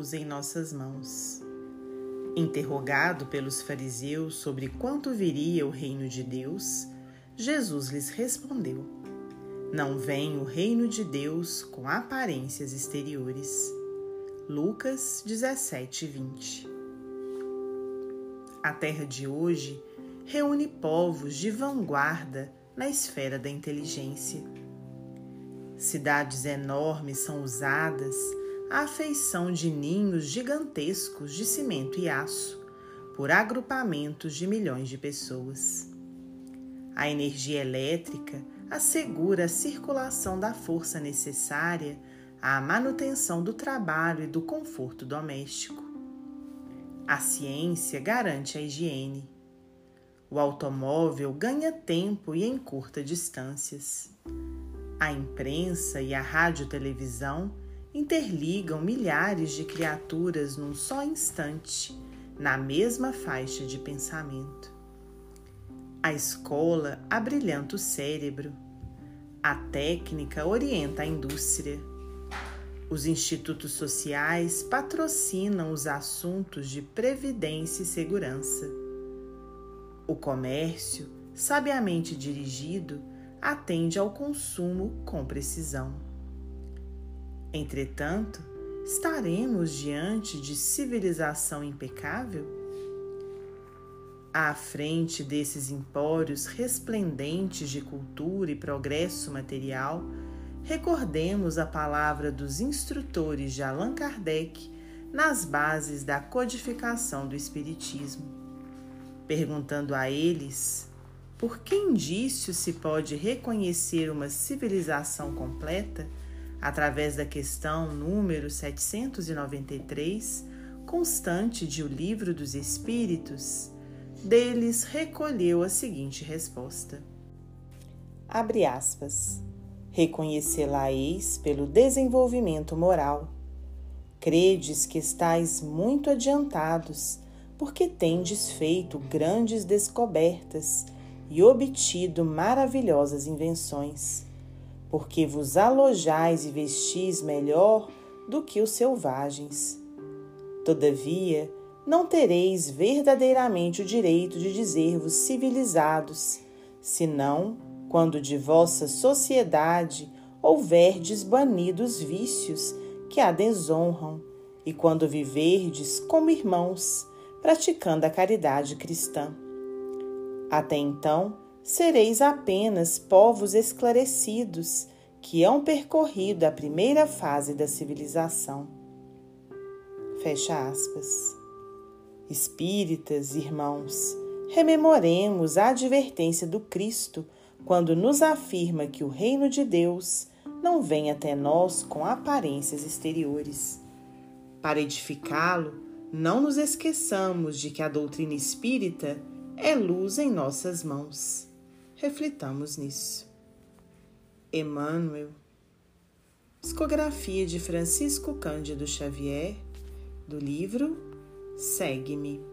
luz em nossas mãos. Interrogado pelos fariseus sobre quando viria o reino de Deus, Jesus lhes respondeu: Não vem o reino de Deus com aparências exteriores. Lucas 17:20. A terra de hoje reúne povos de vanguarda na esfera da inteligência. Cidades enormes são usadas à feição de ninhos gigantescos de cimento e aço por agrupamentos de milhões de pessoas. A energia elétrica assegura a circulação da força necessária à manutenção do trabalho e do conforto doméstico. A ciência garante a higiene. O automóvel ganha tempo e encurta distâncias. A imprensa e a rádio-televisão interligam milhares de criaturas num só instante, na mesma faixa de pensamento. A escola abrilhanta o cérebro. A técnica orienta a indústria. Os institutos sociais patrocinam os assuntos de previdência e segurança. O comércio, sabiamente dirigido, atende ao consumo com precisão. Entretanto, estaremos diante de civilização impecável? À frente desses empórios resplendentes de cultura e progresso material, recordemos a palavra dos instrutores de Allan Kardec nas bases da codificação do Espiritismo, perguntando a eles: por que indício se pode reconhecer uma civilização completa? Através da questão número 793, constante de O Livro dos Espíritos, deles recolheu a seguinte resposta. Abre aspas. Reconhecê-la-eis pelo desenvolvimento moral. Credes que estáis muito adiantados, porque tendes feito grandes descobertas e obtido maravilhosas invenções, porque vos alojais e vestis melhor do que os selvagens. Todavia, não tereis verdadeiramente o direito de dizer-vos civilizados, senão quando de vossa sociedade houverdes banido os vícios que a desonram, e quando viverdes como irmãos, praticando a caridade cristã. Até então, sereis apenas povos esclarecidos que hão percorrido a primeira fase da civilização. Fecha aspas. Espíritas, irmãos, rememoremos a advertência do Cristo quando nos afirma que o reino de Deus não vem até nós com aparências exteriores. Para edificá-lo, não nos esqueçamos de que a doutrina espírita é luz em nossas mãos. Reflitamos nisso. Emmanuel. Psicografia de Francisco Cândido Xavier, do livro Segue-me.